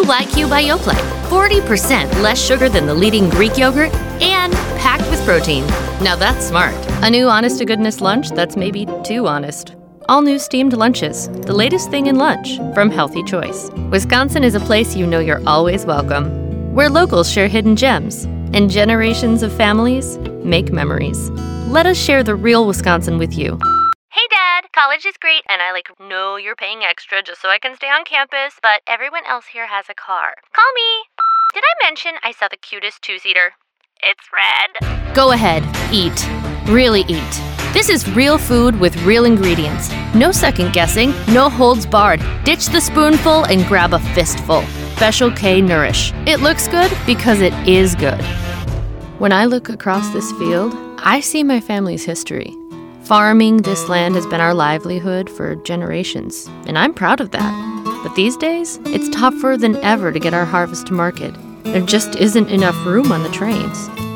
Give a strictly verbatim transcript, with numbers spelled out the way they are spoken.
Y Q by Yoplait. forty percent less sugar than the leading Greek yogurt and packed with protein. Now that's smart. A new honest-to-goodness lunch that's maybe too honest. All new steamed lunches, the latest thing in lunch from Healthy Choice. Wisconsin is a place you know you're always welcome, where locals share hidden gems and generations of families make memories. Let us share the real Wisconsin with you. Hey, Dad, college is great, and I, like, know you're paying extra just so I can stay on campus, but everyone else here has a car. Call me. Did I mention I saw the cutest two-seater? It's red. Go ahead, eat. Really eat. This is real food with real ingredients. No second guessing, no holds barred. Ditch the spoonful and grab a fistful. Special K Nourish. It looks good because it is good. When I look across this field, I see my family's history. Farming this land has been our livelihood for generations, and I'm proud of that. But these days, it's tougher than ever to get our harvest to market. There just isn't enough room on the trains.